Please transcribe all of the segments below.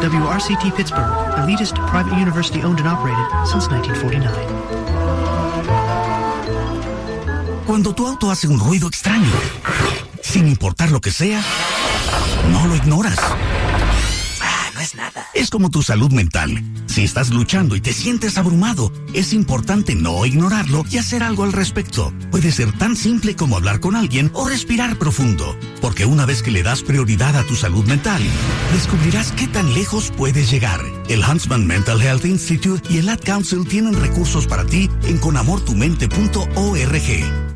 WRCT Pittsburgh, elitist private university owned and operated since 1949. Cuando tu auto hace un ruido extraño, sin importar lo que sea, no lo ignoras. No es nada. Es como tu salud mental. Si estás luchando y te sientes abrumado, es importante no ignorarlo y hacer algo al respecto. Puede ser tan simple como hablar con alguien o respirar profundo. Porque una vez que le das prioridad a tu salud mental, descubrirás qué tan lejos puedes llegar. El Huntsman Mental Health Institute y el Ad Council tienen recursos para ti en conamortumente.org.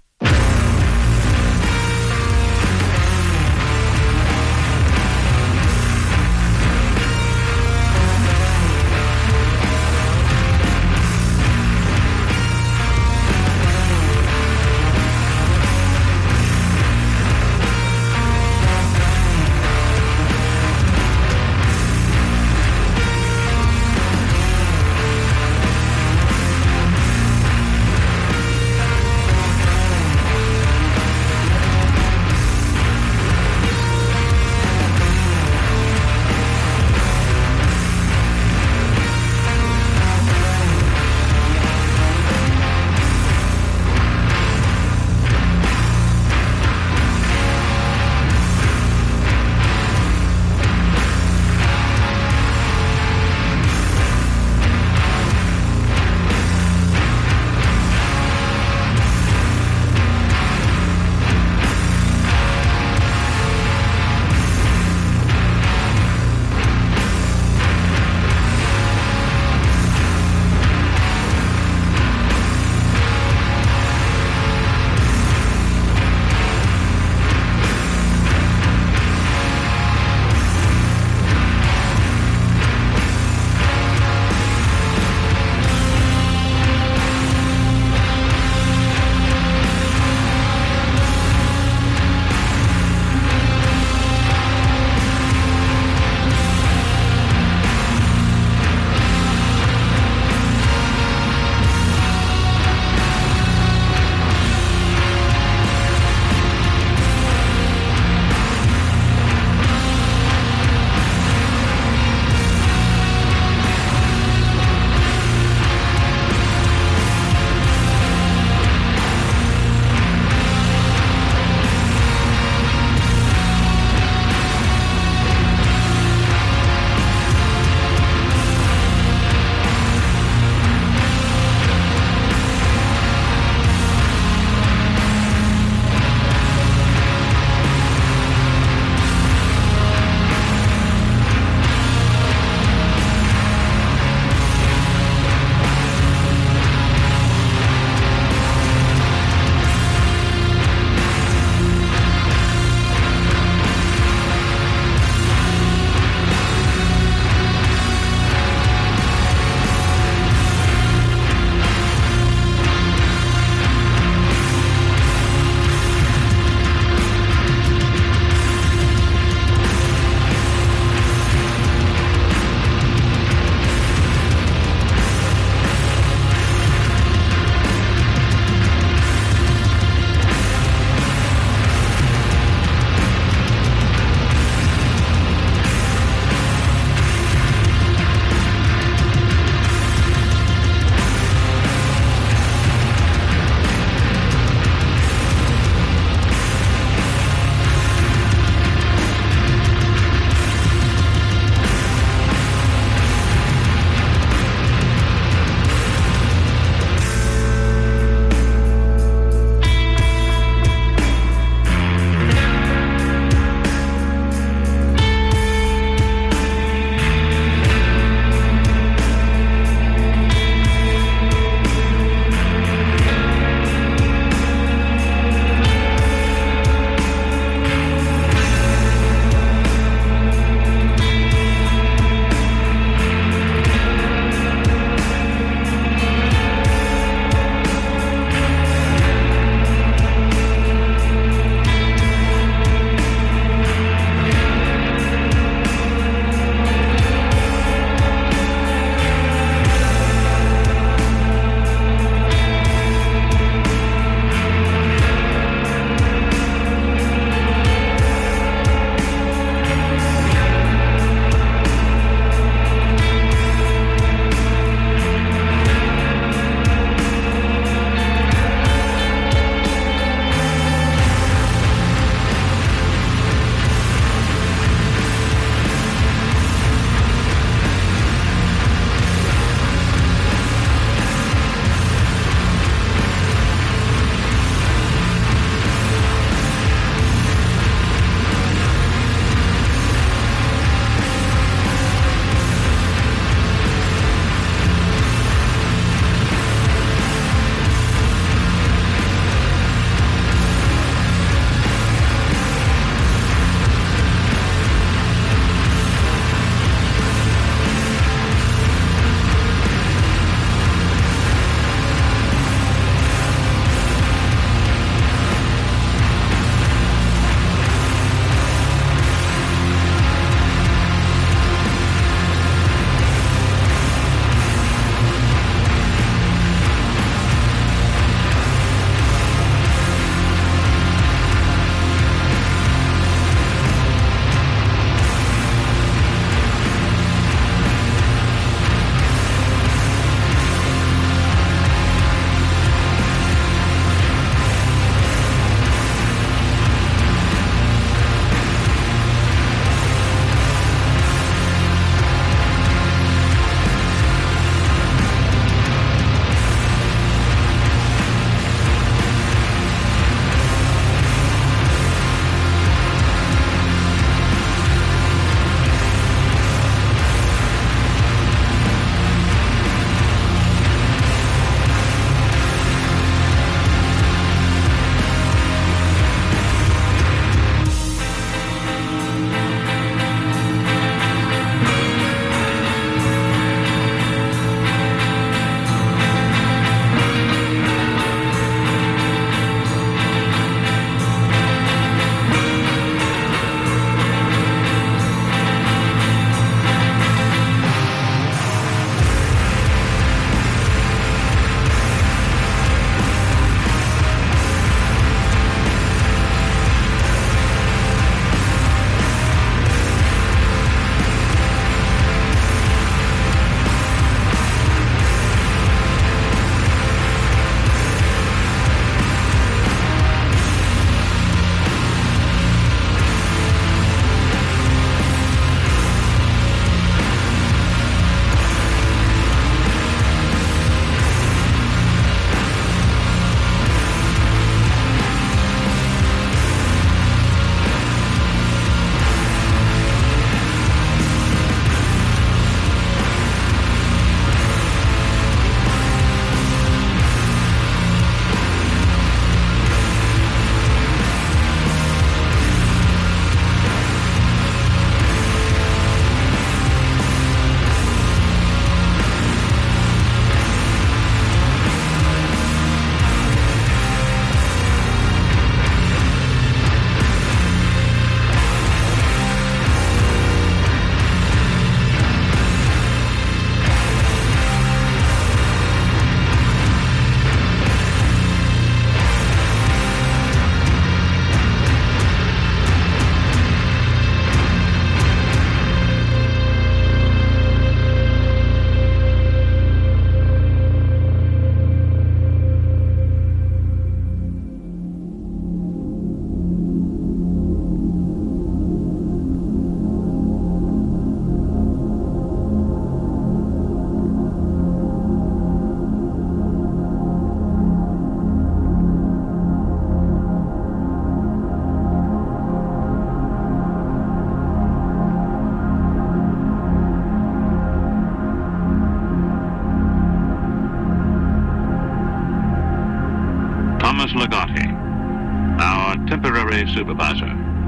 Thomas Ligotti, our temporary supervisor.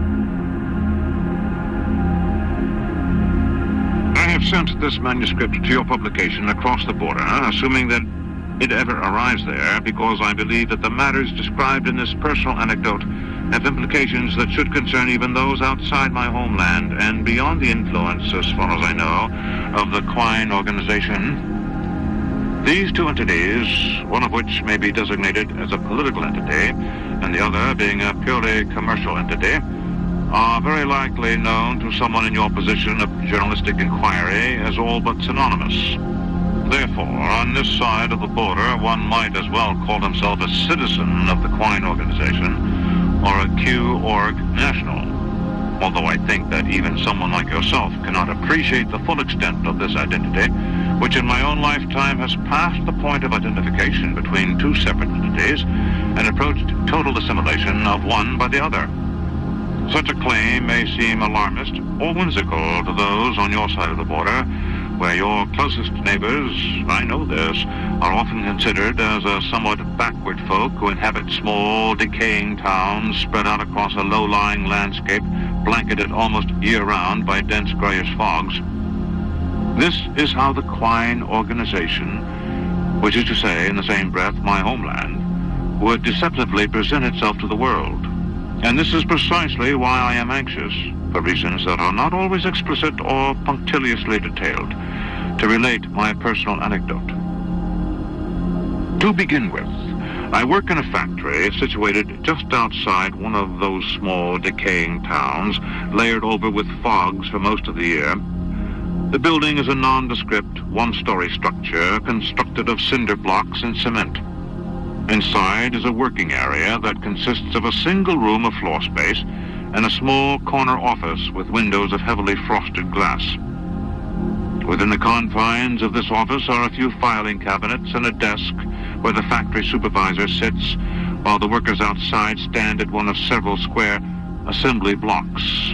I have sent this manuscript to your publication across the border, assuming that it ever arrives there, because I believe that the matters described in this personal anecdote have implications that should concern even those outside my homeland and beyond the influence, as far as I know, of the Quine organization. These two entities, one of which may be designated as a political entity, and the other being a purely commercial entity, are very likely known to someone in your position of journalistic inquiry as all but synonymous. Therefore, on this side of the border, one might as well call himself a citizen of the Quine organization or a Q-Org national, although I think that even someone like yourself cannot appreciate the full extent of this identity, which in my own lifetime has passed the point of identification between two separate entities and approached total assimilation of one by the other. Such a claim may seem alarmist or whimsical to those on your side of the border, where your closest neighbors, I know this, are often considered as a somewhat backward folk who inhabit small, decaying towns spread out across a low-lying landscape, blanketed almost year-round by dense grayish fogs. This is how the Quine organization, which is to say, in the same breath, my homeland, would deceptively present itself to the world. And this is precisely why I am anxious, for reasons that are not always explicit or punctiliously detailed, to relate my personal anecdote. To begin with, I work in a factory situated just outside one of those small, decaying towns, layered over with fogs for most of the year. The building is a nondescript, one-story structure constructed of cinder blocks and cement. Inside is a working area that consists of a single room of floor space and a small corner office with windows of heavily frosted glass. Within the confines of this office are a few filing cabinets and a desk where the factory supervisor sits, while the workers outside stand at one of several square assembly blocks.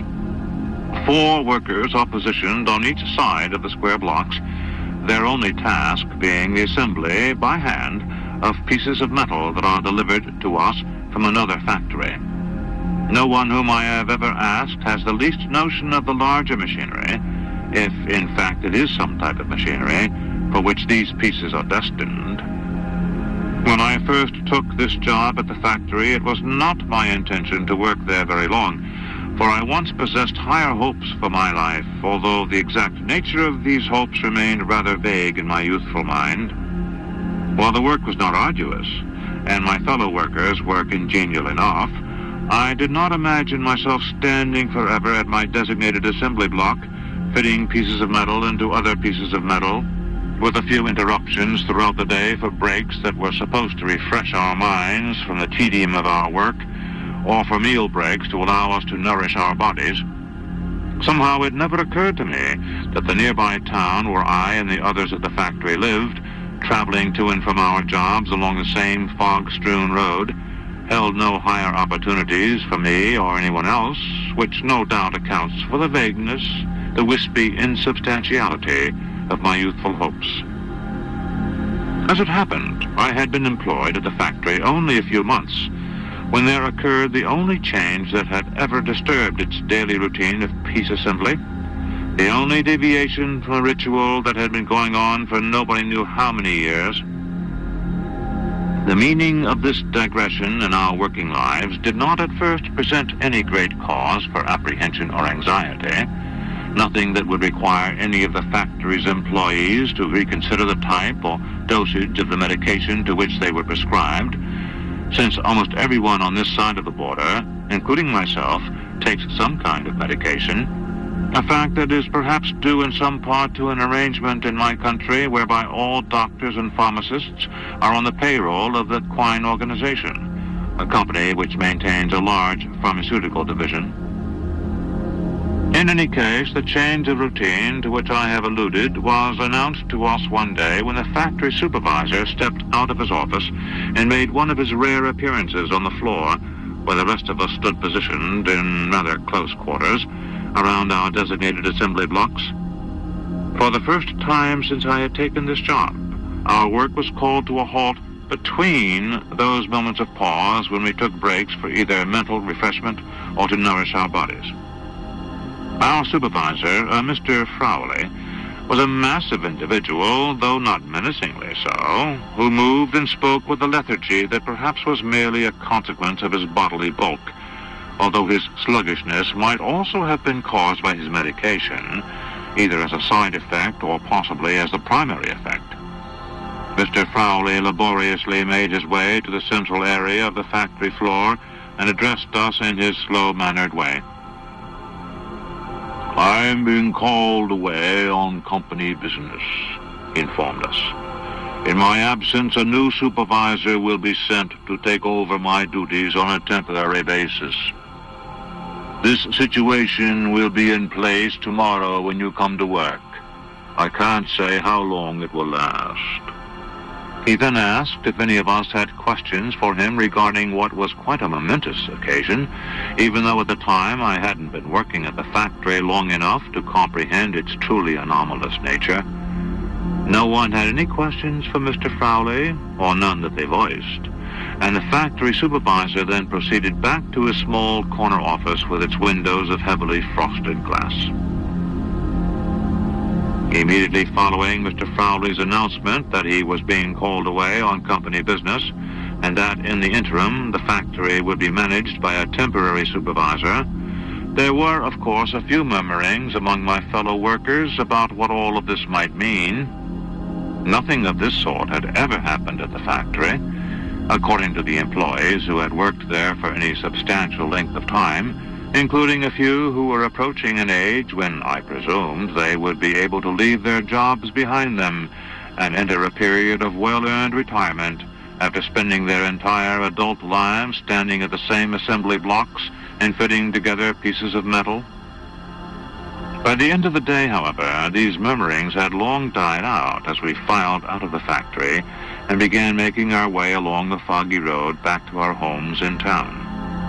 4 workers are positioned on each side of the square blocks, their only task being the assembly, by hand, of pieces of metal that are delivered to us from another factory. No one whom I have ever asked has the least notion of the larger machinery, if in fact it is some type of machinery for which these pieces are destined. When I first took this job at the factory, it was not my intention to work there very long, for I once possessed higher hopes for my life, although the exact nature of these hopes remained rather vague in my youthful mind. While the work was not arduous, and my fellow workers were congenial enough, I did not imagine myself standing forever at my designated assembly block, fitting pieces of metal into other pieces of metal, with a few interruptions throughout the day for breaks that were supposed to refresh our minds from the tedium of our work, or for meal breaks to allow us to nourish our bodies. Somehow it never occurred to me that the nearby town where I and the others at the factory lived, traveling to and from our jobs along the same fog-strewn road, held no higher opportunities for me or anyone else, which no doubt accounts for the vagueness, the wispy insubstantiality of my youthful hopes. As it happened, I had been employed at the factory only a few months when there occurred the only change that had ever disturbed its daily routine of piece assembly, the only deviation from a ritual that had been going on for nobody knew how many years. The meaning of this digression in our working lives did not at first present any great cause for apprehension or anxiety, nothing that would require any of the factory's employees to reconsider the type or dosage of the medication to which they were prescribed, since almost everyone on this side of the border, including myself, takes some kind of medication, a fact that is perhaps due in some part to an arrangement in my country whereby all doctors and pharmacists are on the payroll of the Quine organization, a company which maintains a large pharmaceutical division. In any case, the change of routine to which I have alluded was announced to us one day when the factory supervisor stepped out of his office and made one of his rare appearances on the floor, where the rest of us stood positioned in rather close quarters around our designated assembly blocks. For the first time since I had taken this job, our work was called to a halt between those moments of pause when we took breaks for either mental refreshment or to nourish our bodies. Our supervisor, Mr. Frowley, was a massive individual, though not menacingly so, who moved and spoke with a lethargy that perhaps was merely a consequence of his bodily bulk, although his sluggishness might also have been caused by his medication, either as a side effect or possibly as the primary effect. Mr. Frowley laboriously made his way to the central area of the factory floor and addressed us in his slow-mannered way. "I'm being called away on company business," he informed us. "In my absence, a new supervisor will be sent to take over my duties on a temporary basis. This situation will be in place tomorrow when you come to work. I can't say how long it will last." He then asked if any of us had questions for him regarding what was quite a momentous occasion, even though at the time I hadn't been working at the factory long enough to comprehend its truly anomalous nature. No one had any questions for Mr. Frowley, or none that they voiced, and the factory supervisor then proceeded back to his small corner office with its windows of heavily frosted glass. Immediately following Mr. Frowley's announcement that he was being called away on company business and that in the interim the factory would be managed by a temporary supervisor, there were, of course, a few murmurings among my fellow workers about what all of this might mean. Nothing of this sort had ever happened at the factory, according to the employees who had worked there for any substantial length of time, including a few who were approaching an age when I presumed they would be able to leave their jobs behind them and enter a period of well-earned retirement after spending their entire adult lives standing at the same assembly blocks and fitting together pieces of metal. By the end of the day, however, these murmurings had long died out as we filed out of the factory and began making our way along the foggy road back to our homes in town.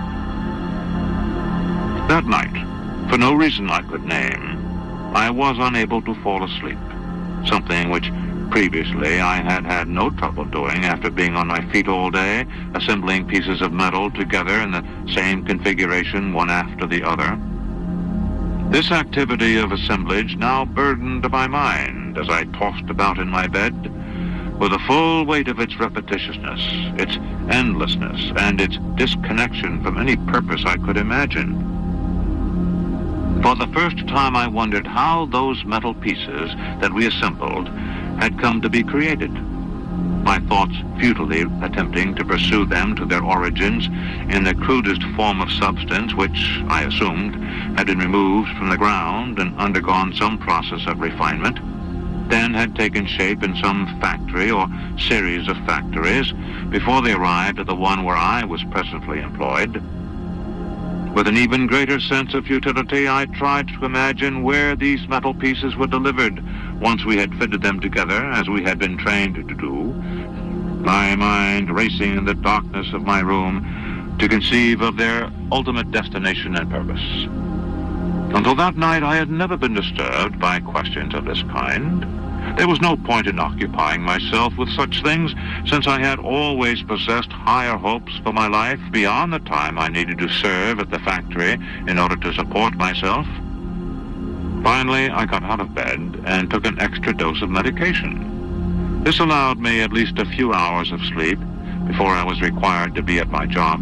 That night, for no reason I could name, I was unable to fall asleep, something which previously I had had no trouble doing after being on my feet all day, assembling pieces of metal together in the same configuration one after the other. This activity of assemblage now burdened my mind as I tossed about in my bed, with the full weight of its repetitiousness, its endlessness, and its disconnection from any purpose I could imagine. For the first time I wondered how those metal pieces that we assembled had come to be created, my thoughts futilely attempting to pursue them to their origins in the crudest form of substance which, I assumed, had been removed from the ground and undergone some process of refinement, then had taken shape in some factory or series of factories before they arrived at the one where I was presently employed. With an even greater sense of futility, I tried to imagine where these metal pieces were delivered once we had fitted them together as we had been trained to do, my mind racing in the darkness of my room to conceive of their ultimate destination and purpose. Until that night, I had never been disturbed by questions of this kind. There was no point in occupying myself with such things, since I had always possessed higher hopes for my life beyond the time I needed to serve at the factory in order to support myself. Finally, I got out of bed and took an extra dose of medication. This allowed me at least a few hours of sleep before I was required to be at my job.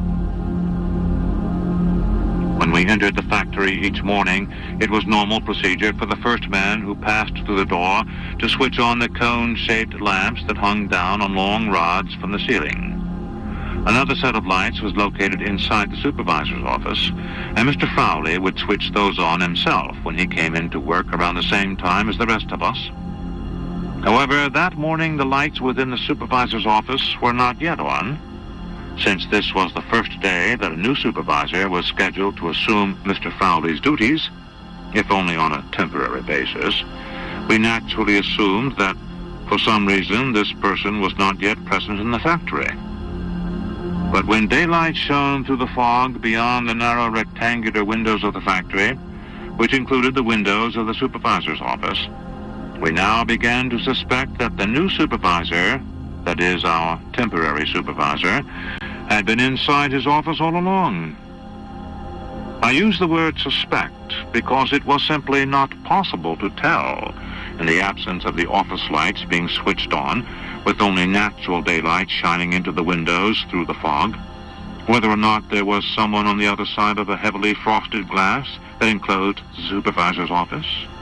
When we entered the factory each morning, it was normal procedure for the first man who passed through the door to switch on the cone-shaped lamps that hung down on long rods from the ceiling. Another set of lights was located inside the supervisor's office, and Mr. Frowley would switch those on himself when he came in to work around the same time as the rest of us. However, that morning the lights within the supervisor's office were not yet on. Since this was the first day that a new supervisor was scheduled to assume Mr. Frowley's duties, if only on a temporary basis, we naturally assumed that, for some reason, this person was not yet present in the factory. But when daylight shone through the fog beyond the narrow rectangular windows of the factory, which included the windows of the supervisor's office, we now began to suspect that the new supervisor, that is, our temporary supervisor, had been inside his office all along. I use the word suspect because it was simply not possible to tell, in the absence of the office lights being switched on, with only natural daylight shining into the windows through the fog, whether or not there was someone on the other side of the heavily frosted glass that enclosed the supervisor's office.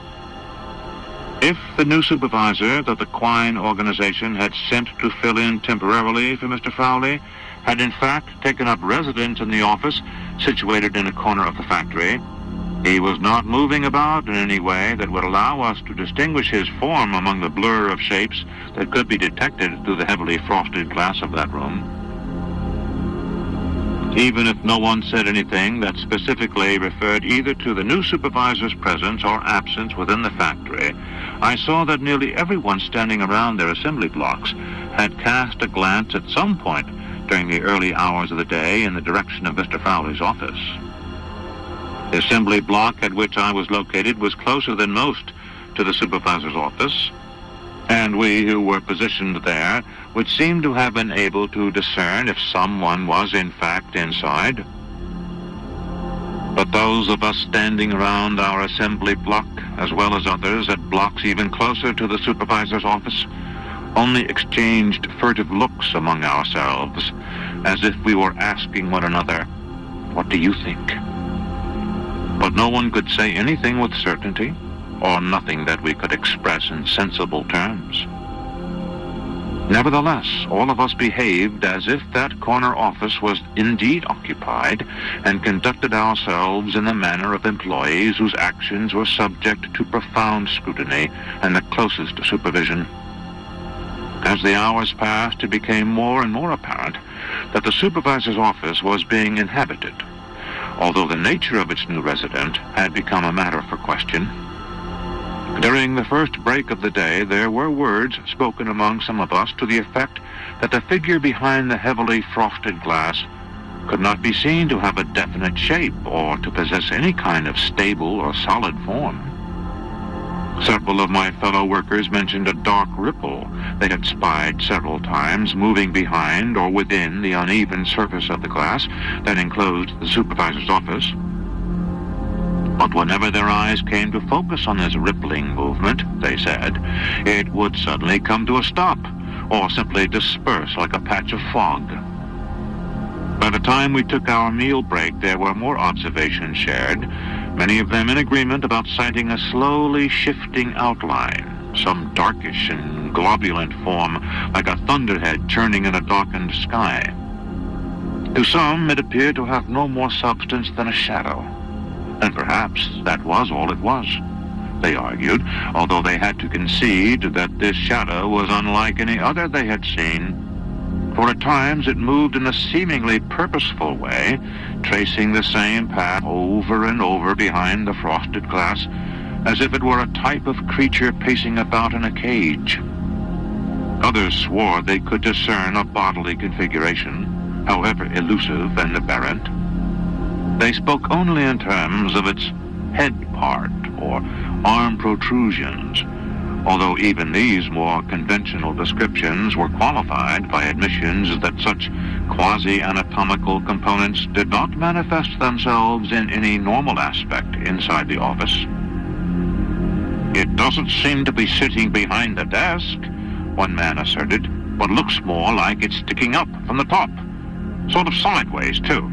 If the new supervisor that the Quine organization had sent to fill in temporarily for Mr. Fowley had in fact taken up residence in the office situated in a corner of the factory, he was not moving about in any way that would allow us to distinguish his form among the blur of shapes that could be detected through the heavily frosted glass of that room. Even if no one said anything that specifically referred either to the new supervisor's presence or absence within the factory, I saw that nearly everyone standing around their assembly blocks had cast a glance at some point during the early hours of the day in the direction of Mr. Fowley's office. The assembly block at which I was located was closer than most to the supervisor's office, and we who were positioned there would seem to have been able to discern if someone was in fact inside. But those of us standing around our assembly block, as well as others at blocks even closer to the supervisor's office, only exchanged furtive looks among ourselves, as if we were asking one another, "What do you think?" But no one could say anything with certainty, or nothing that we could express in sensible terms. Nevertheless, all of us behaved as if that corner office was indeed occupied, and conducted ourselves in the manner of employees whose actions were subject to profound scrutiny and the closest supervision. As the hours passed, it became more and more apparent that the supervisor's office was being inhabited, although the nature of its new resident had become a matter for question. During the first break of the day, there were words spoken among some of us to the effect that the figure behind the heavily frosted glass could not be seen to have a definite shape or to possess any kind of stable or solid form. Several of my fellow workers mentioned a dark ripple they had spied several times moving behind or within the uneven surface of the glass that enclosed the supervisor's office. But whenever their eyes came to focus on this rippling movement, they said, it would suddenly come to a stop or simply disperse like a patch of fog. By the time we took our meal break, there were more observations shared, many of them in agreement about sighting a slowly shifting outline, some darkish and globulent form like a thunderhead churning in a darkened sky. To some, it appeared to have no more substance than a shadow, and perhaps that was all it was, they argued, although they had to concede that this shadow was unlike any other they had seen. For at times it moved in a seemingly purposeful way, tracing the same path over and over behind the frosted glass, as if it were a type of creature pacing about in a cage. Others swore they could discern a bodily configuration, however elusive and aberrant. They spoke only in terms of its head part or arm protrusions, although even these more conventional descriptions were qualified by admissions that such quasi-anatomical components did not manifest themselves in any normal aspect inside the office. "It doesn't seem to be sitting behind the desk," one man asserted, "but looks more like it's sticking up from the top, sort of sideways, too."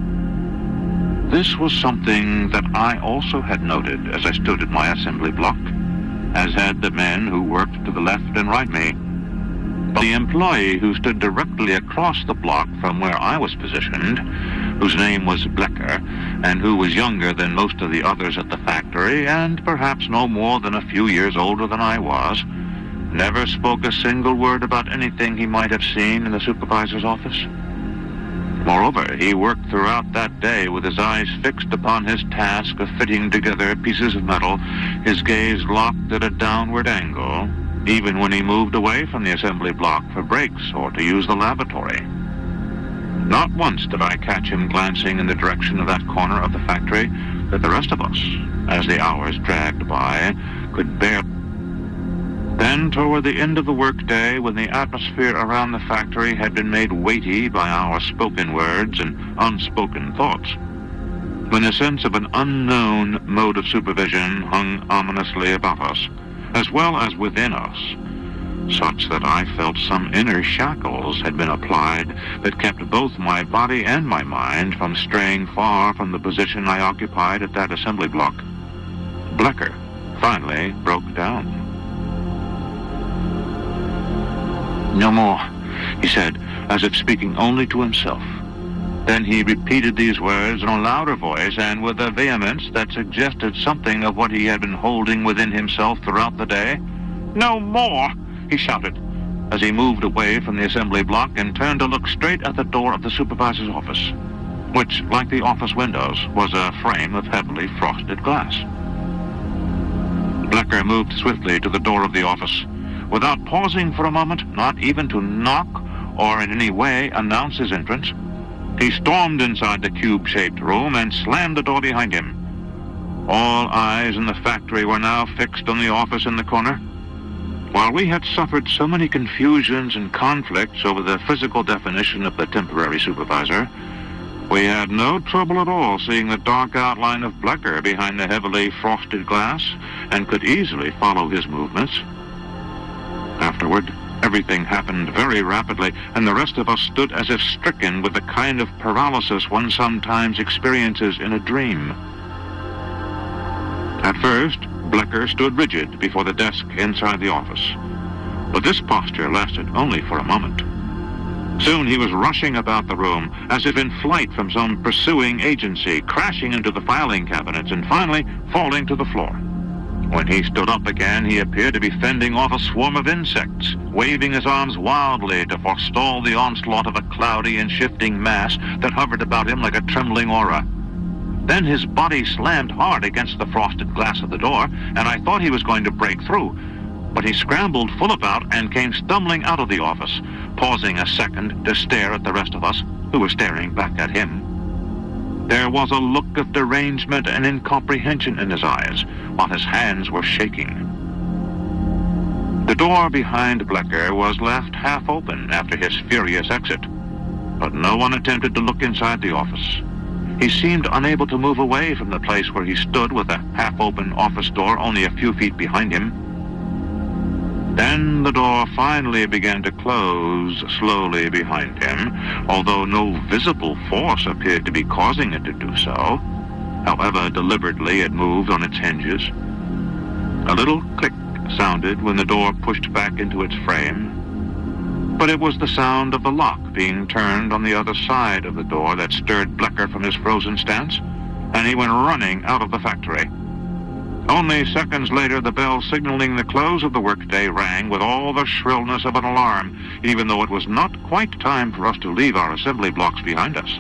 This was something that I also had noted as I stood at my assembly block, as had the men who worked to the left and right of me. But the employee who stood directly across the block from where I was positioned, whose name was Blecker, and who was younger than most of the others at the factory, and perhaps no more than a few years older than I was, never spoke a single word about anything he might have seen in the supervisor's office. Moreover, he worked throughout that day with his eyes fixed upon his task of fitting together pieces of metal, his gaze locked at a downward angle, even when he moved away from the assembly block for breaks or to use the lavatory. Not once did I catch him glancing in the direction of that corner of the factory that the rest of us, as the hours dragged by, could bear. Then, toward the end of the workday, when the atmosphere around the factory had been made weighty by our spoken words and unspoken thoughts, when a sense of an unknown mode of supervision hung ominously about us, as well as within us, such that I felt some inner shackles had been applied that kept both my body and my mind from straying far from the position I occupied at that assembly block, Blecker finally broke down. "No more," he said, as if speaking only to himself. Then he repeated these words in a louder voice and with a vehemence that suggested something of what he had been holding within himself throughout the day. "No more," he shouted, as he moved away from the assembly block and turned to look straight at the door of the supervisor's office, which, like the office windows, was a frame of heavily frosted glass. Blecker moved swiftly to the door of the office. Without pausing for a moment, not even to knock or in any way announce his entrance, he stormed inside the cube-shaped room and slammed the door behind him. All eyes in the factory were now fixed on the office in the corner. While we had suffered so many confusions and conflicts over the physical definition of the temporary supervisor, we had no trouble at all seeing the dark outline of Blecker behind the heavily frosted glass and could easily follow his movements. Afterward, everything happened very rapidly, and the rest of us stood as if stricken with the kind of paralysis one sometimes experiences in a dream. At first, Blecker stood rigid before the desk inside the office, but this posture lasted only for a moment. Soon he was rushing about the room, as if in flight from some pursuing agency, crashing into the filing cabinets and finally falling to the floor. When he stood up again, he appeared to be fending off a swarm of insects, waving his arms wildly to forestall the onslaught of a cloudy and shifting mass that hovered about him like a trembling aura. Then his body slammed hard against the frosted glass of the door, and I thought he was going to break through. But he scrambled full about and came stumbling out of the office, pausing a second to stare at the rest of us, who were staring back at him. There was a look of derangement and incomprehension in his eyes, while his hands were shaking. The door behind Blecker was left half open after his furious exit, but no one attempted to look inside the office. He seemed unable to move away from the place where he stood with the half-open office door only a few feet behind him. Then the door finally began to close slowly behind him, although no visible force appeared to be causing it to do so, however deliberately it moved on its hinges. A little click sounded when the door pushed back into its frame, but it was the sound of the lock being turned on the other side of the door that stirred Blecker from his frozen stance, and he went running out of the factory. Only seconds later, the bell signaling the close of the workday rang with all the shrillness of an alarm, even though it was not quite time for us to leave our assembly blocks behind us.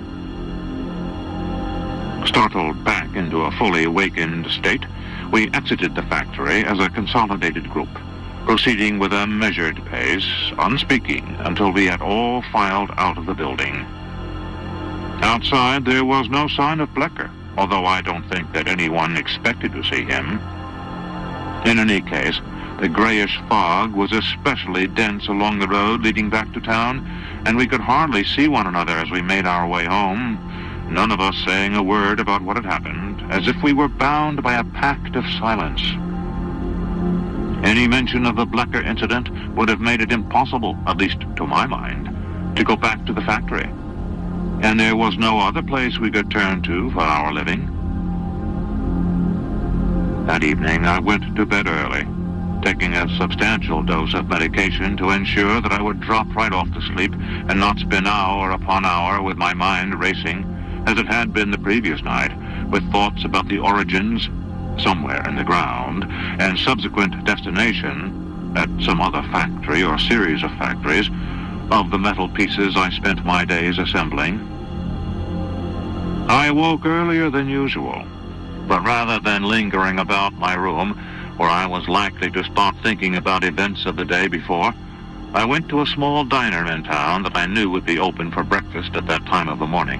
Startled back into a fully awakened state, we exited the factory as a consolidated group, proceeding with a measured pace, unspeaking, until we had all filed out of the building. Outside, there was no sign of Blecker, although I don't think that anyone expected to see him. In any case, the grayish fog was especially dense along the road leading back to town, and we could hardly see one another as we made our way home, none of us saying a word about what had happened, as if we were bound by a pact of silence. Any mention of the Blecker incident would have made it impossible, at least to my mind, to go back to the factory. And there was no other place we could turn to for our living. That evening, I went to bed early, taking a substantial dose of medication to ensure that I would drop right off to sleep and not spend hour upon hour with my mind racing, as it had been the previous night, with thoughts about the origins, somewhere in the ground, and subsequent destination, at some other factory or series of factories, of the metal pieces I spent my days assembling. I woke earlier than usual, but rather than lingering about my room, where I was likely to start thinking about events of the day before, I went to a small diner in town that I knew would be open for breakfast at that time of the morning.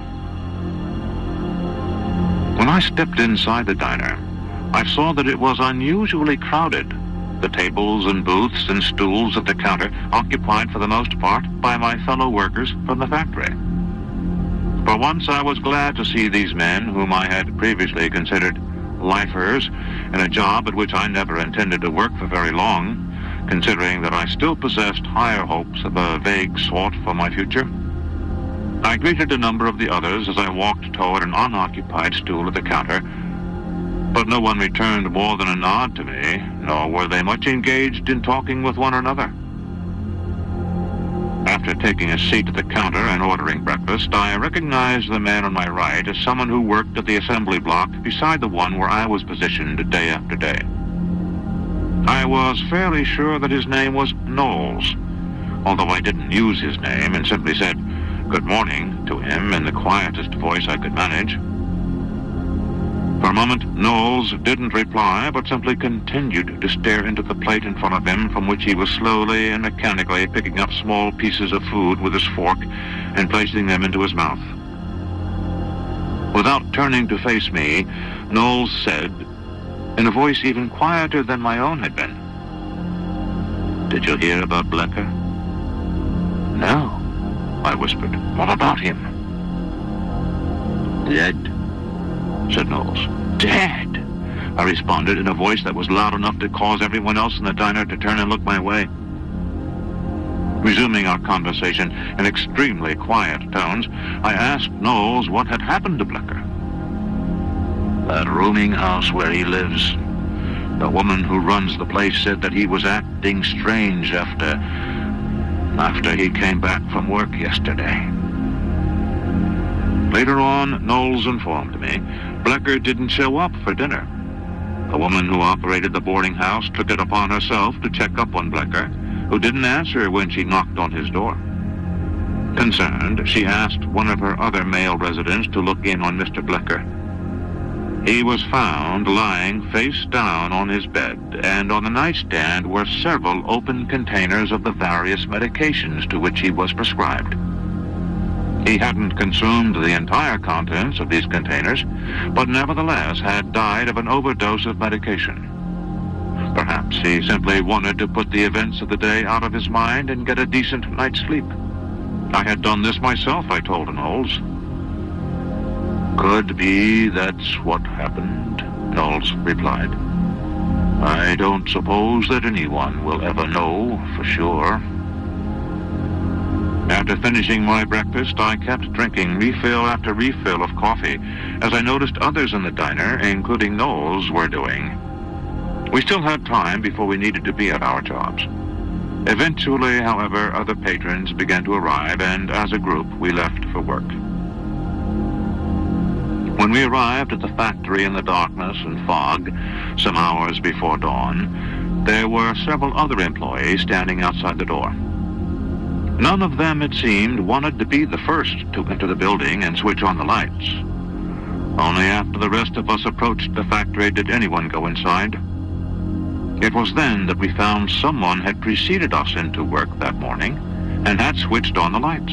When I stepped inside the diner, I saw that it was unusually crowded, the tables and booths and stools at the counter occupied for the most part by my fellow workers from the factory. For once I was glad to see these men, whom I had previously considered lifers in a job at which I never intended to work for very long, considering that I still possessed higher hopes of a vague sort for my future. I greeted a number of the others as I walked toward an unoccupied stool at the counter, but no one returned more than a nod to me, nor were they much engaged in talking with one another. After taking a seat at the counter and ordering breakfast, I recognized the man on my right as someone who worked at the assembly block beside the one where I was positioned day after day. I was fairly sure that his name was Knowles, although I didn't use his name and simply said "Good morning" to him in the quietest voice I could manage. For a moment, Knowles didn't reply, but simply continued to stare into the plate in front of him, from which he was slowly and mechanically picking up small pieces of food with his fork and placing them into his mouth. Without turning to face me, Knowles said, in a voice even quieter than my own had been, "Did you hear about Blecker?" "No," I whispered. "What about him?" "Dead," said Knowles. "Dead?" I responded in a voice that was loud enough to cause everyone else in the diner to turn and look my way. Resuming our conversation in extremely quiet tones, I asked Knowles what had happened to Blecker. "That rooming house where he lives. The woman who runs the place said that he was acting strange after he came back from work yesterday." Later on, Knowles informed me, Blecker didn't show up for dinner. The woman who operated the boarding house took it upon herself to check up on Blecker, who didn't answer when she knocked on his door. Concerned, she asked one of her other male residents to look in on Mr. Blecker. He was found lying face down on his bed, and on the nightstand were several open containers of the various medications to which he was prescribed. He hadn't consumed the entire contents of these containers, but nevertheless had died of an overdose of medication. Perhaps he simply wanted to put the events of the day out of his mind and get a decent night's sleep. I had done this myself, I told Knowles. "Could be that's what happened," Knowles replied. "I don't suppose that anyone will ever know for sure." After finishing my breakfast, I kept drinking refill after refill of coffee, as I noticed others in the diner, including Knowles, were doing. We still had time before we needed to be at our jobs. Eventually, however, other patrons began to arrive, and as a group, we left for work. When we arrived at the factory in the darkness and fog, some hours before dawn, there were several other employees standing outside the door. None of them, it seemed, wanted to be the first to enter the building and switch on the lights. Only after the rest of us approached the factory did anyone go inside. It was then that we found someone had preceded us into work that morning and had switched on the lights.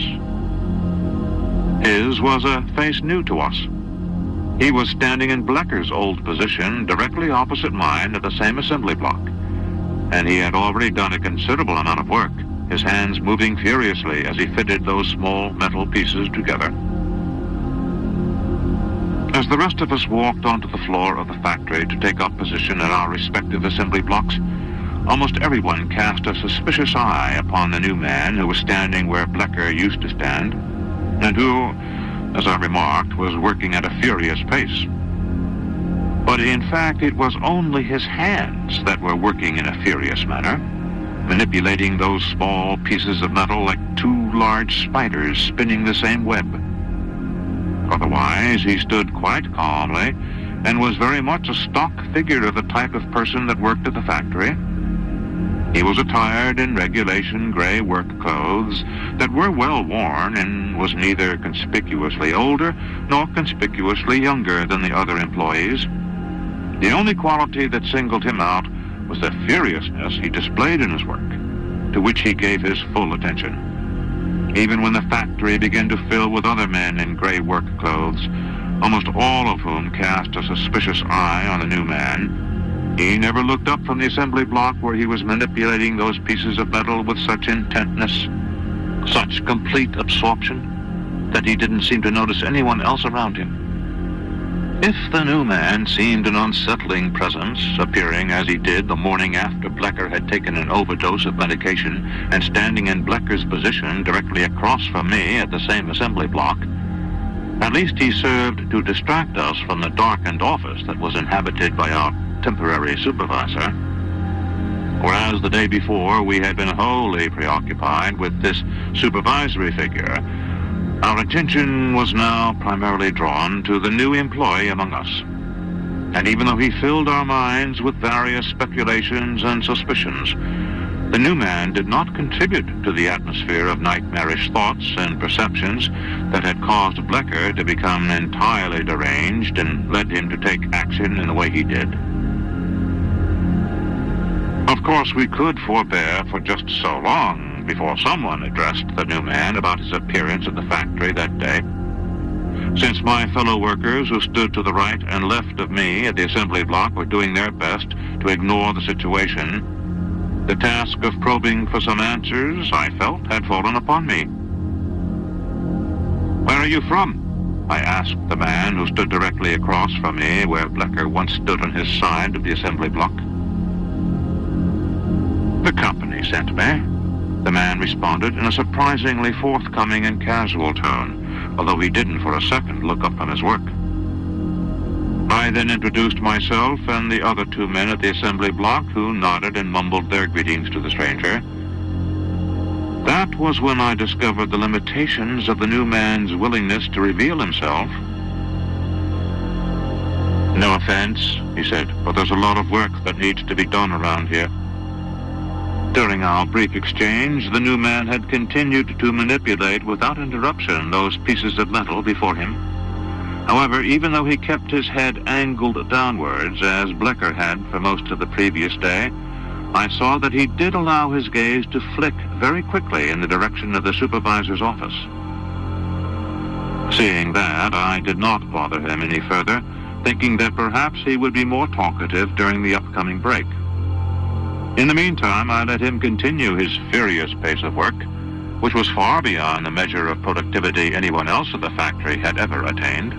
His was a face new to us. He was standing in Blecker's old position directly opposite mine at the same assembly block, and he had already done a considerable amount of work, his hands moving furiously as he fitted those small metal pieces together. As the rest of us walked onto the floor of the factory to take up position at our respective assembly blocks, almost everyone cast a suspicious eye upon the new man who was standing where Blecker used to stand, and who, as I remarked, was working at a furious pace. But in fact, it was only his hands that were working in a furious manner, manipulating those small pieces of metal like two large spiders spinning the same web. Otherwise, he stood quite calmly and was very much a stock figure of the type of person that worked at the factory. He was attired in regulation gray work clothes that were well worn and was neither conspicuously older nor conspicuously younger than the other employees. The only quality that singled him out was the furiousness he displayed in his work, to which he gave his full attention. Even when the factory began to fill with other men in gray work clothes, almost all of whom cast a suspicious eye on the new man, He never looked up from the assembly block where he was manipulating those pieces of metal with such intentness, such complete absorption, that he didn't seem to notice anyone else around him. If the new man seemed an unsettling presence, appearing as he did the morning after Blecker had taken an overdose of medication and standing in Blecker's position directly across from me at the same assembly block, at least he served to distract us from the darkened office that was inhabited by our temporary supervisor. Whereas the day before we had been wholly preoccupied with this supervisory figure, our attention was now primarily drawn to the new employee among us. And even though he filled our minds with various speculations and suspicions, the new man did not contribute to the atmosphere of nightmarish thoughts and perceptions that had caused Blecker to become entirely deranged and led him to take action in the way he did. Of course, we could forbear for just so long before someone addressed the new man about his appearance at the factory that day. Since my fellow workers who stood to the right and left of me at the assembly block were doing their best to ignore the situation, the task of probing for some answers, I felt, had fallen upon me. "Where are you from?" I asked the man who stood directly across from me where Blecker once stood on his side of the assembly block. "The company sent me," the man responded in a surprisingly forthcoming and casual tone, although he didn't for a second look up from his work. I then introduced myself and the other two men at the assembly block, who nodded and mumbled their greetings to the stranger. That was when I discovered the limitations of the new man's willingness to reveal himself. "No offense," he said, "but there's a lot of work that needs to be done around here." During our brief exchange, the new man had continued to manipulate without interruption those pieces of metal before him. However, even though he kept his head angled downwards, as Blecker had for most of the previous day, I saw that he did allow his gaze to flick very quickly in the direction of the supervisor's office. Seeing that, I did not bother him any further, thinking that perhaps he would be more talkative during the upcoming break. In the meantime, I let him continue his furious pace of work, which was far beyond the measure of productivity anyone else at the factory had ever attained.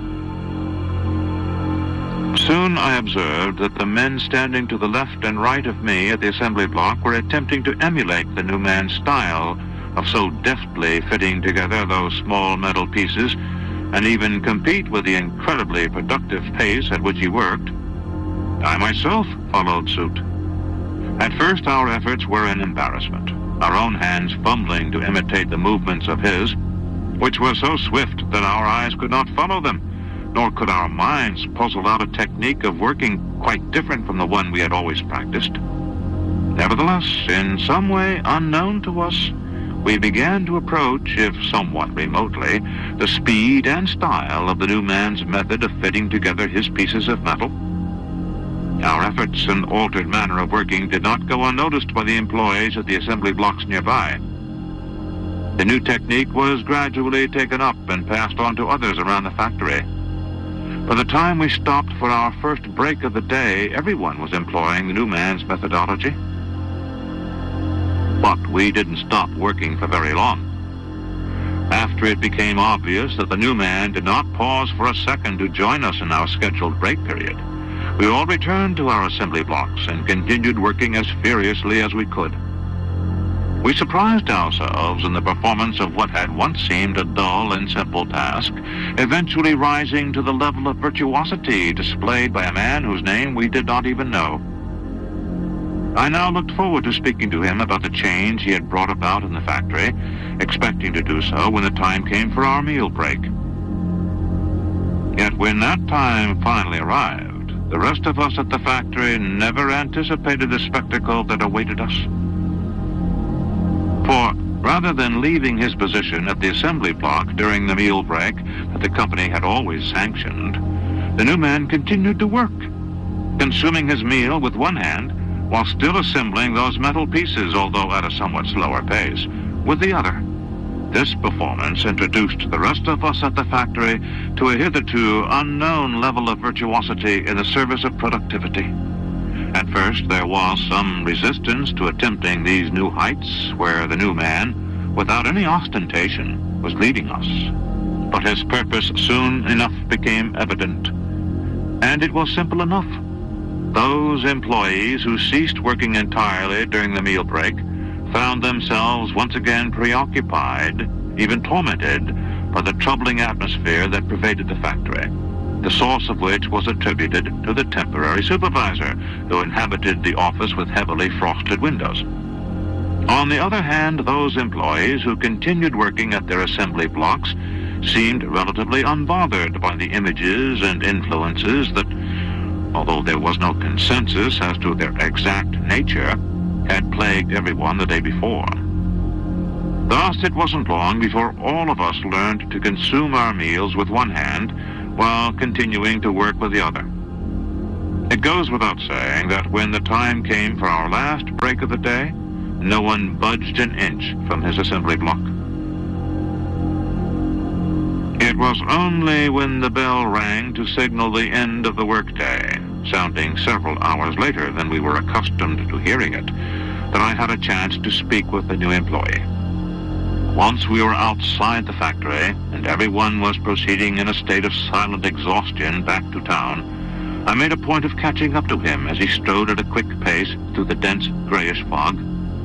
Soon I observed that the men standing to the left and right of me at the assembly block were attempting to emulate the new man's style of so deftly fitting together those small metal pieces, and even compete with the incredibly productive pace at which he worked. I myself followed suit. At first, our efforts were an embarrassment, our own hands fumbling to imitate the movements of his, which were so swift that our eyes could not follow them, nor could our minds puzzle out a technique of working quite different from the one we had always practiced. Nevertheless, in some way unknown to us, we began to approach, if somewhat remotely, the speed and style of the new man's method of fitting together his pieces of metal. Our efforts and altered manner of working did not go unnoticed by the employees at the assembly blocks nearby. The new technique was gradually taken up and passed on to others around the factory. By the time we stopped for our first break of the day, everyone was employing the new man's methodology. But we didn't stop working for very long. After it became obvious that the new man did not pause for a second to join us in our scheduled break period, we all returned to our assembly blocks and continued working as furiously as we could. We surprised ourselves in the performance of what had once seemed a dull and simple task, eventually rising to the level of virtuosity displayed by a man whose name we did not even know. I now looked forward to speaking to him about the change he had brought about in the factory, expecting to do so when the time came for our meal break. Yet when that time finally arrived, the rest of us at the factory never anticipated the spectacle that awaited us. For rather than leaving his position at the assembly block during the meal break that the company had always sanctioned, the new man continued to work, consuming his meal with one hand while still assembling those metal pieces, although at a somewhat slower pace, with the other. This performance introduced the rest of us at the factory to a hitherto unknown level of virtuosity in the service of productivity. At first, there was some resistance to attempting these new heights where the new man, without any ostentation, was leading us. But his purpose soon enough became evident, and it was simple enough. Those employees who ceased working entirely during the meal break found themselves once again preoccupied, even tormented, by the troubling atmosphere that pervaded the factory, the source of which was attributed to the temporary supervisor who inhabited the office with heavily frosted windows. On the other hand, those employees who continued working at their assembly blocks seemed relatively unbothered by the images and influences that, although there was no consensus as to their exact nature, had plagued everyone the day before. Thus, it wasn't long before all of us learned to consume our meals with one hand while continuing to work with the other. It goes without saying that when the time came for our last break of the day, no one budged an inch from his assembly block. It was only when the bell rang to signal the end of the workday, sounding several hours later than we were accustomed to hearing it, that I had a chance to speak with the new employee. Once we were outside the factory and everyone was proceeding in a state of silent exhaustion back to town, I made a point of catching up to him as he strode at a quick pace through the dense grayish fog.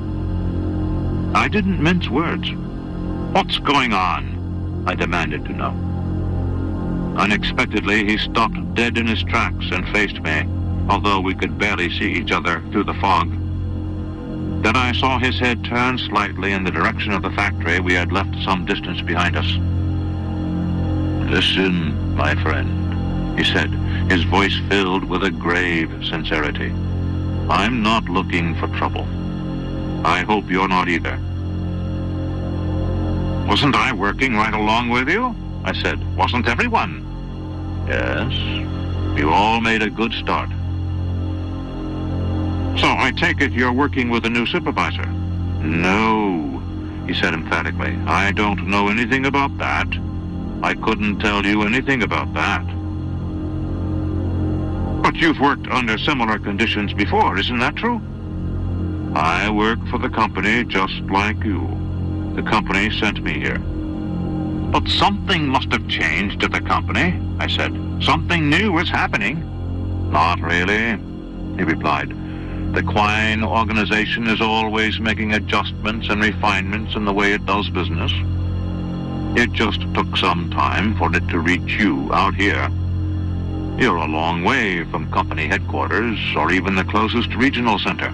I didn't mince words. "What's going on?" I demanded to know. Unexpectedly, he stopped dead in his tracks and faced me, although we could barely see each other through the fog. Then I saw his head turn slightly in the direction of the factory we had left some distance behind us. "Listen, my friend," he said, his voice filled with a grave sincerity. "I'm not looking for trouble. I hope you're not either." "Wasn't I working right along with you?" I said. "Wasn't everyone?" "Yes, you all made a good start." "So I take it you're working with a new supervisor?" "No," he said emphatically. "I don't know anything about that. I couldn't tell you anything about that." "But you've worked under similar conditions before, isn't that true?" "I work for the company just like you. The company sent me here." "But something must have changed at the company," I said. "Something new is happening." "Not really," he replied. "The Quine organization is always making adjustments and refinements in the way it does business. It just took some time for it to reach you out here. You're a long way from company headquarters or even the closest regional center."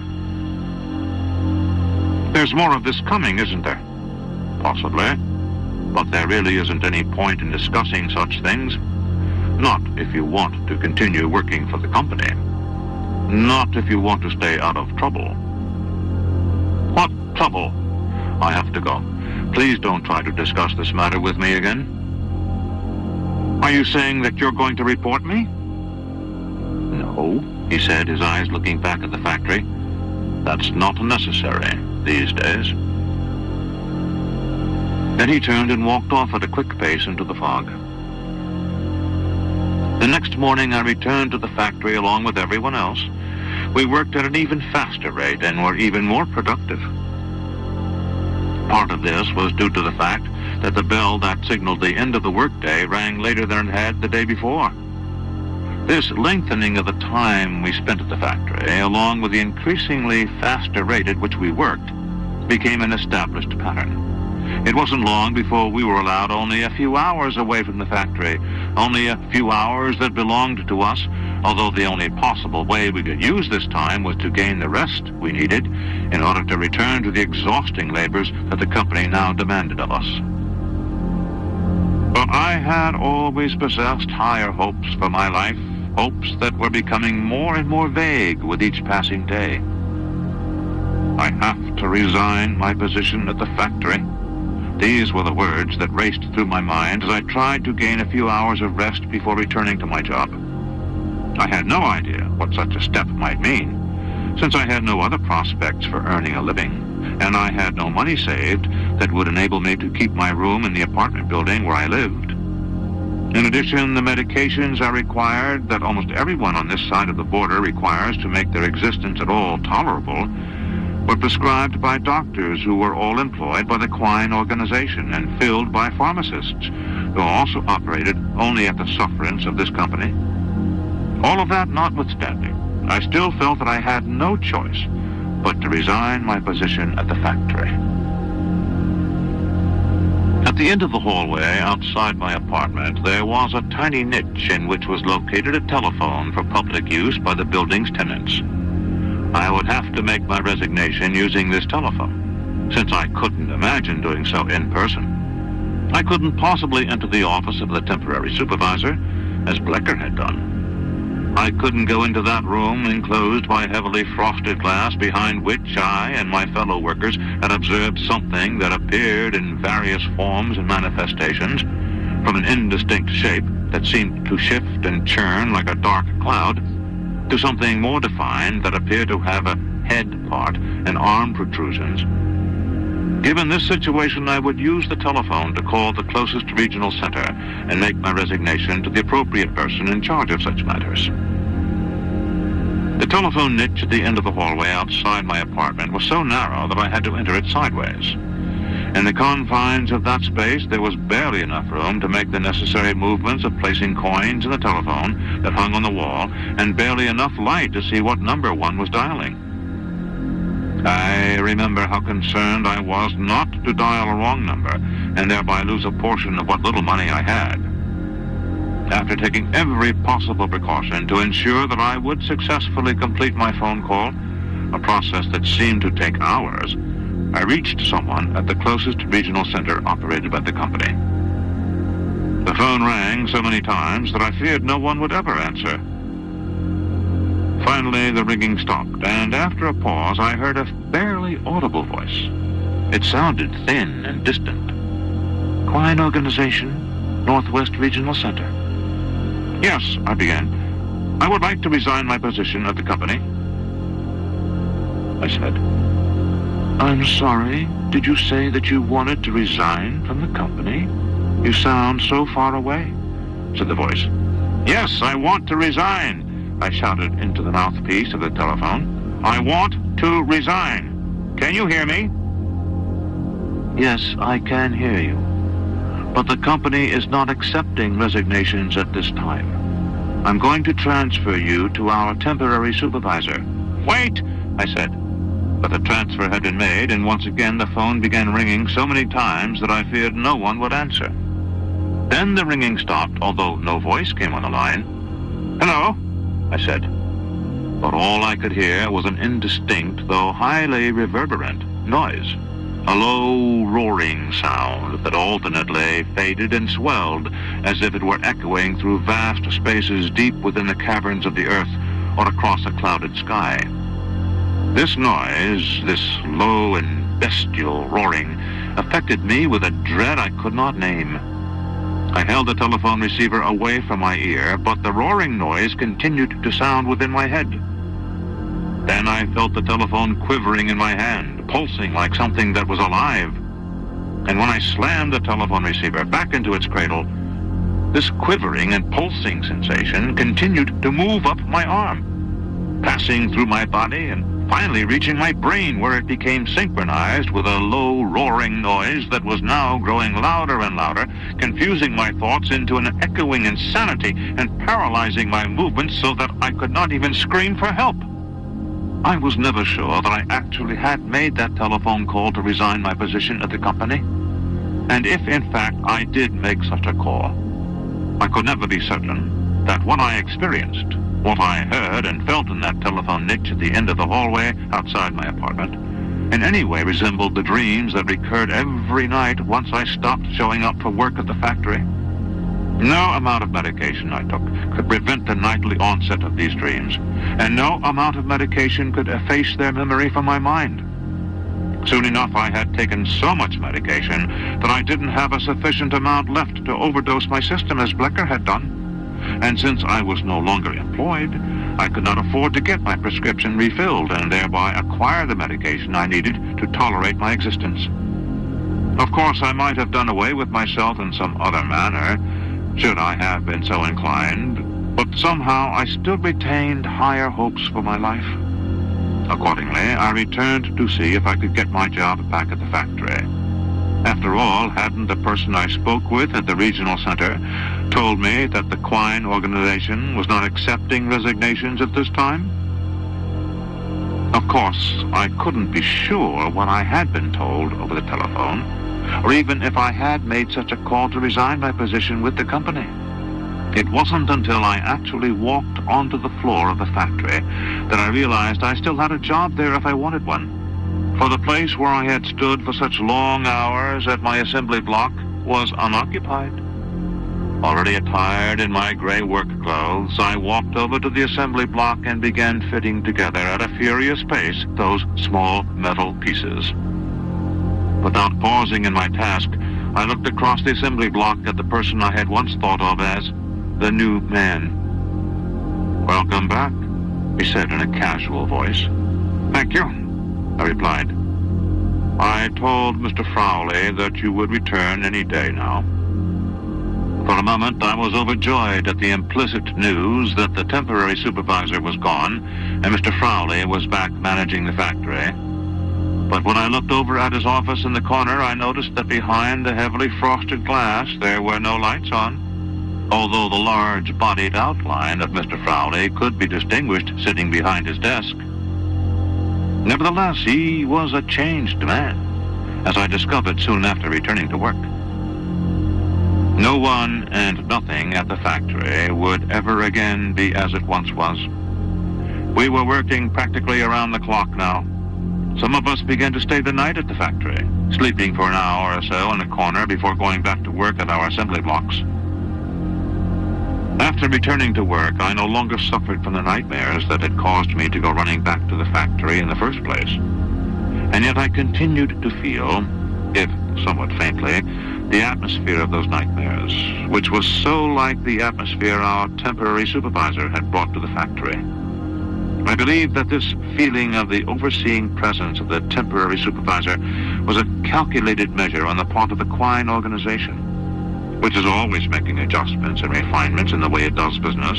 "There's more of this coming, isn't there?" "Possibly. But there really isn't any point in discussing such things. Not if you want to continue working for the company. Not if you want to stay out of trouble." "What trouble?" "I have to go. Please don't try to discuss this matter with me again." "Are you saying that you're going to report me?" "No," he said, his eyes looking back at the factory. "That's not necessary these days." Then he turned and walked off at a quick pace into the fog. The next morning I returned to the factory along with everyone else. We worked at an even faster rate and were even more productive. Part of this was due to the fact that the bell that signaled the end of the workday rang later than it had the day before. This lengthening of the time we spent at the factory, along with the increasingly faster rate at which we worked, became an established pattern. It wasn't long before we were allowed only a few hours away from the factory, only a few hours that belonged to us, although the only possible way we could use this time was to gain the rest we needed in order to return to the exhausting labors that the company now demanded of us. But I had always possessed higher hopes for my life, hopes that were becoming more and more vague with each passing day. "I have to resign my position at the factory." These were the words that raced through my mind as I tried to gain a few hours of rest before returning to my job. I had no idea what such a step might mean, since I had no other prospects for earning a living, and I had no money saved that would enable me to keep my room in the apartment building where I lived. In addition, the medications I required, that almost everyone on this side of the border requires to make their existence at all tolerable, were prescribed by doctors who were all employed by the Quine organization and filled by pharmacists who also operated only at the sufferance of this company. All of that notwithstanding, I still felt that I had no choice but to resign my position at the factory. At the end of the hallway outside my apartment, there was a tiny niche in which was located a telephone for public use by the building's tenants. I would have to make my resignation using this telephone, since I couldn't imagine doing so in person. I couldn't possibly enter the office of the temporary supervisor, as Blecker had done. I couldn't go into that room enclosed by heavily frosted glass behind which I and my fellow workers had observed something that appeared in various forms and manifestations, from an indistinct shape that seemed to shift and churn like a dark cloud, to something more defined that appeared to have a head part and arm protrusions. Given this situation, I would use the telephone to call the closest regional center and make my resignation to the appropriate person in charge of such matters. The telephone niche at the end of the hallway outside my apartment was so narrow that I had to enter it sideways. In the confines of that space, there was barely enough room to make the necessary movements of placing coins in the telephone that hung on the wall, and barely enough light to see what number one was dialing. I remember how concerned I was not to dial a wrong number and thereby lose a portion of what little money I had. After taking every possible precaution to ensure that I would successfully complete my phone call, a process that seemed to take hours, I reached someone at the closest regional center operated by the company. The phone rang so many times that I feared no one would ever answer. Finally, the ringing stopped, and after a pause, I heard a barely audible voice. It sounded thin and distant. Quine Organization, Northwest Regional Center. Yes, I began. I would like to resign my position at the company. I said. I'm sorry, did you say that you wanted to resign from the company? You sound so far away, said the voice. Yes, I want to resign, I shouted into the mouthpiece of the telephone. I want to resign. Can you hear me? Yes, I can hear you. But the company is not accepting resignations at this time. I'm going to transfer you to our temporary supervisor. Wait, I said. But the transfer had been made, and once again the phone began ringing so many times that I feared no one would answer. Then the ringing stopped, although no voice came on the line. Hello, I said. But all I could hear was an indistinct, though highly reverberant, noise. A low, roaring sound that alternately faded and swelled as if it were echoing through vast spaces deep within the caverns of the earth or across a clouded sky. This noise, this low and bestial roaring, affected me with a dread I could not name. I held the telephone receiver away from my ear, but the roaring noise continued to sound within my head. Then I felt the telephone quivering in my hand, pulsing like something that was alive. And when I slammed the telephone receiver back into its cradle, this quivering and pulsing sensation continued to move up my arm, passing through my body and finally reaching my brain, where it became synchronized with a low, roaring noise that was now growing louder and louder, confusing my thoughts into an echoing insanity and paralyzing my movements so that I could not even scream for help. I was never sure that I actually had made that telephone call to resign my position at the company. And if, in fact, I did make such a call, I could never be certain that what I experienced, what I heard and felt in that telephone niche at the end of the hallway outside my apartment, in any way resembled the dreams that recurred every night once I stopped showing up for work at the factory. No amount of medication I took could prevent the nightly onset of these dreams, and no amount of medication could efface their memory from my mind. Soon enough, I had taken so much medication that I didn't have a sufficient amount left to overdose my system as Blecker had done. And since I was no longer employed, I could not afford to get my prescription refilled and thereby acquire the medication I needed to tolerate my existence. Of course, I might have done away with myself in some other manner, should I have been so inclined, but somehow I still retained higher hopes for my life. Accordingly, I returned to see if I could get my job back at the factory. After all, hadn't the person I spoke with at the regional center told me that the Quine organization was not accepting resignations at this time? Of course, I couldn't be sure what I had been told over the telephone, or even if I had made such a call to resign my position with the company. It wasn't until I actually walked onto the floor of the factory that I realized I still had a job there if I wanted one. For the place where I had stood for such long hours at my assembly block was unoccupied. Already attired in my gray work clothes, I walked over to the assembly block and began fitting together at a furious pace those small metal pieces. Without pausing in my task, I looked across the assembly block at the person I had once thought of as the new man. "Welcome back," he said in a casual voice. "Thank you," I replied. "I told Mr. Frowley that you would return any day now." For a moment, I was overjoyed at the implicit news that the temporary supervisor was gone and Mr. Frowley was back managing the factory. But when I looked over at his office in the corner, I noticed that behind the heavily frosted glass there were no lights on, although the large-bodied outline of Mr. Frowley could be distinguished sitting behind his desk. Nevertheless, he was a changed man, as I discovered soon after returning to work. No one and nothing at the factory would ever again be as it once was. We were working practically around the clock now. Some of us began to stay the night at the factory, sleeping for an hour or so in a corner before going back to work at our assembly blocks. After returning to work, I no longer suffered from the nightmares that had caused me to go running back to the factory in the first place. And yet I continued to feel, if somewhat faintly, the atmosphere of those nightmares, which was so like the atmosphere our temporary supervisor had brought to the factory. I believe that this feeling of the overseeing presence of the temporary supervisor was a calculated measure on the part of the Quine organization, which is always making adjustments and refinements in the way it does business.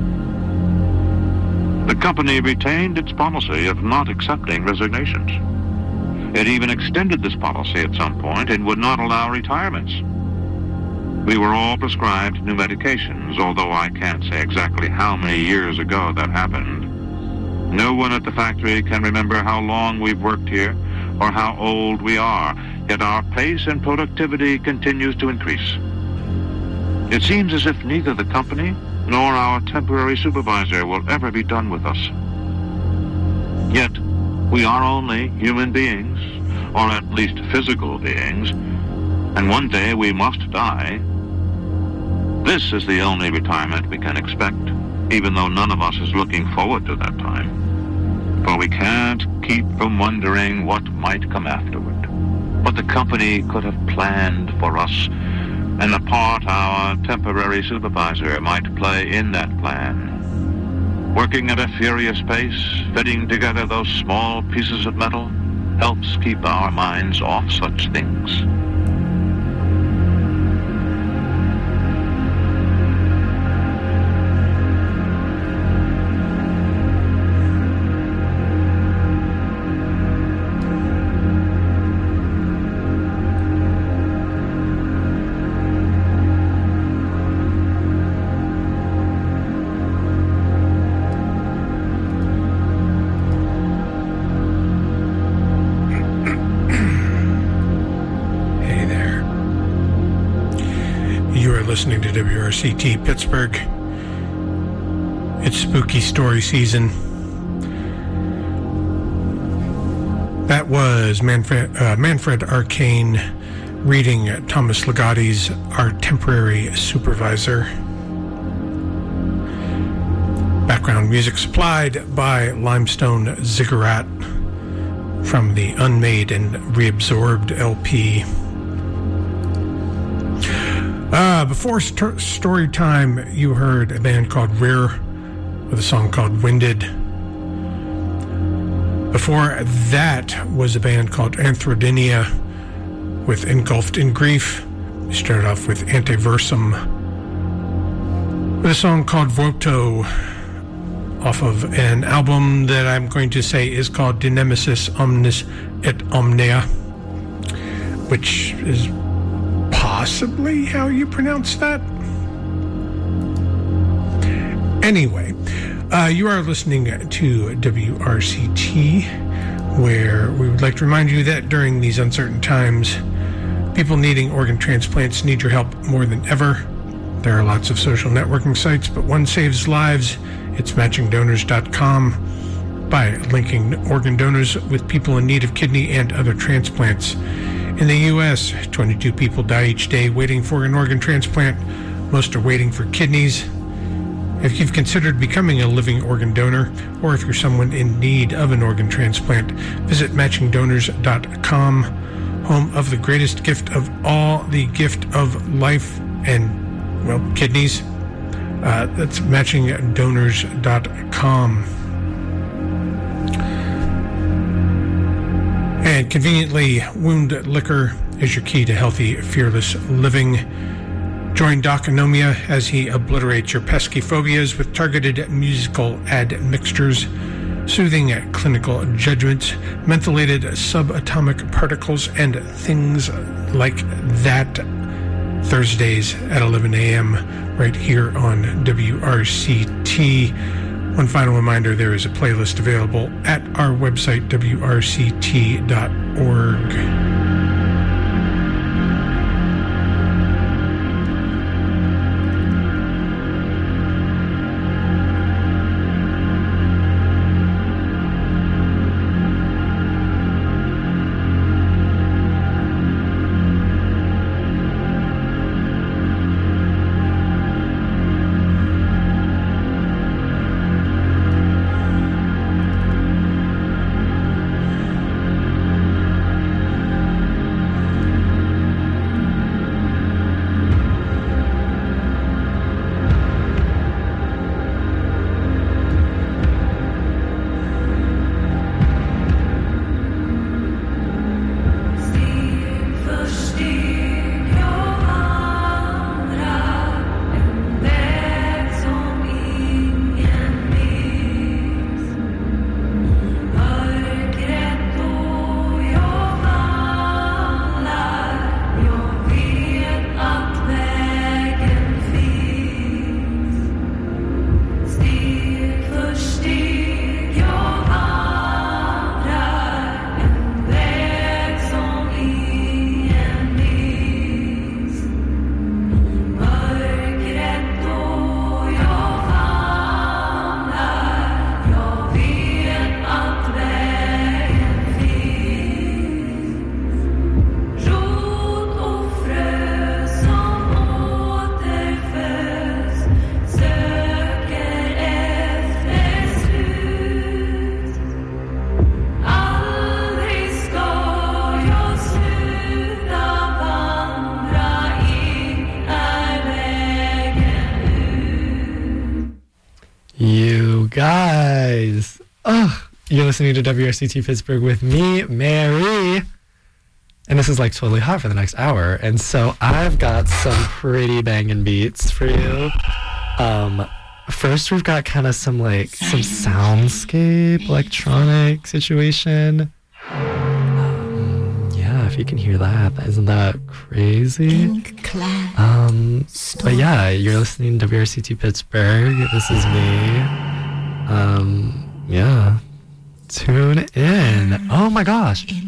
The company retained its policy of not accepting resignations. It even extended this policy at some point and would not allow retirements. We were all prescribed new medications, although I can't say exactly how many years ago that happened. No one at the factory can remember how long we've worked here or how old we are, yet our pace and productivity continues to increase. It seems as if neither the company nor our temporary supervisor will ever be done with us. Yet, we are only human beings, or at least physical beings, and one day we must die. This is the only retirement we can expect, even though none of us is looking forward to that time. For we can't keep from wondering what might come afterward, what the company could have planned for us, and the part our temporary supervisor might play in that plan. Working at a furious pace, fitting together those small pieces of metal, helps keep our minds off such things. Listening to WRCT Pittsburgh. It's spooky story season. That was Manfred Arcane reading Thomas Ligotti's Our Temporary Supervisor. Background music supplied by Limestone Ziggurat from the Unmade and Reabsorbed LP. Before story time, you heard a band called Rear with a song called Winded. Before that was a band called Anthrodynia with Engulfed in Grief. We started off with Antiversum with a song called Vuoto off of an album that I'm going to say is called De Nemesis Omnis et Omnia, which is possibly how you pronounce that. Anyway, you are listening to WRCT, where we would like to remind you that during these uncertain times, people needing organ transplants need your help more than ever. There are lots of social networking sites, but one saves lives. It's matchingdonors.com. By linking organ donors with people in need of kidney and other transplants. In the U.S., 22 people die each day waiting for an organ transplant. Most are waiting for kidneys. If you've considered becoming a living organ donor, or if you're someone in need of an organ transplant, visit matchingdonors.com, home of the greatest gift of all, the gift of life and, well, kidneys. That's matchingdonors.com. And conveniently, Wound Liquor is your key to healthy, fearless living. Join Doc Anomia as he obliterates your pesky phobias with targeted musical admixtures, soothing clinical judgments, mentholated subatomic particles, and things like that. Thursdays at 11 a.m. right here on WRCT. One final reminder, there is a playlist available at our website, wrct.org. Guys, you're listening to WRCT Pittsburgh with me, Mary, and this is like totally hot for the next hour, and so I've got some pretty banging beats for you. First we've got kind of some soundscape electronic situation. Yeah, if you can hear that, isn't that crazy? But yeah, you're listening to WRCT Pittsburgh. This is me. Yeah, tune in. Oh my gosh,